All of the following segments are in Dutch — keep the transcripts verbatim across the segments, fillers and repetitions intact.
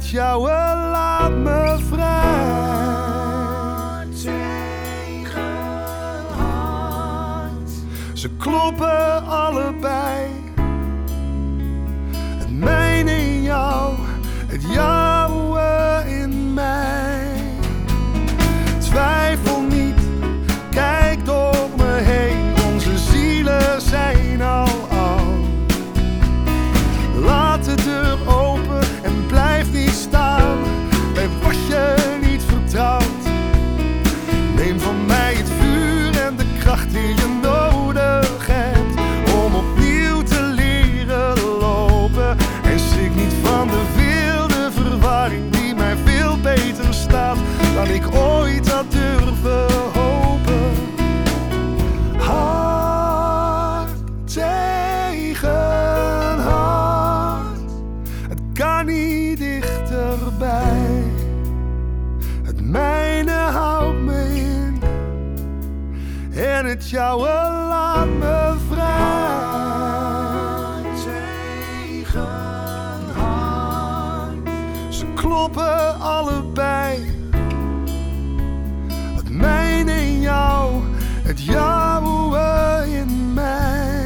het jouwe laat me vrij. Ze kloppen allebei. Het mijne in jou, het jouwe in mij. Twijfel niet, kijk door me heen. Onze zielen zijn al al. Laat de deur open en blijf niet staan bij wat je niet vertrouwt. Neem van mij het vuur en de kracht die je nodig hebt om opnieuw te leren lopen. En schrik niet van de wilde verwarring die mij veel beter staat dan ik ooit had durven hopen. Hart tegen hart, het kan niet dichterbij. Het mijne houdt me in en het jouwe laat me vrij. Tegen hart, ze kloppen allebei. Het mijne in jou, het jouwe in mij.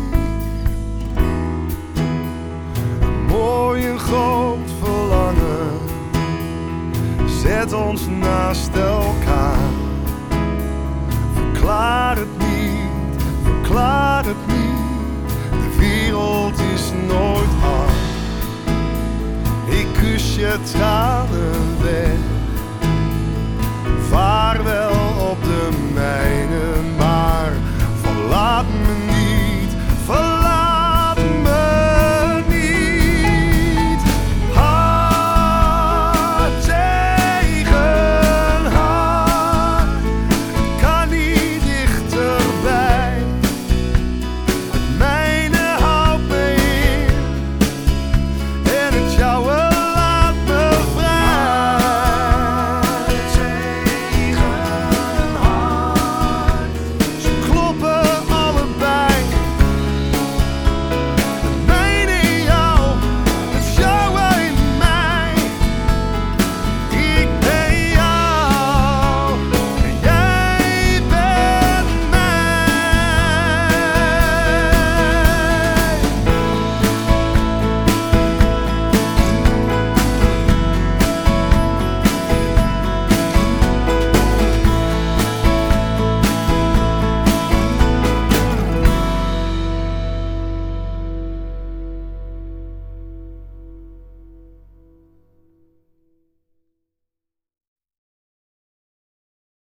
Een mooi en groot verlangen zet ons naast elkaar. Verklaar het niet, verklaar het niet. De wereld is nooit hard. Ik kus je tranen weg. Vaarwel.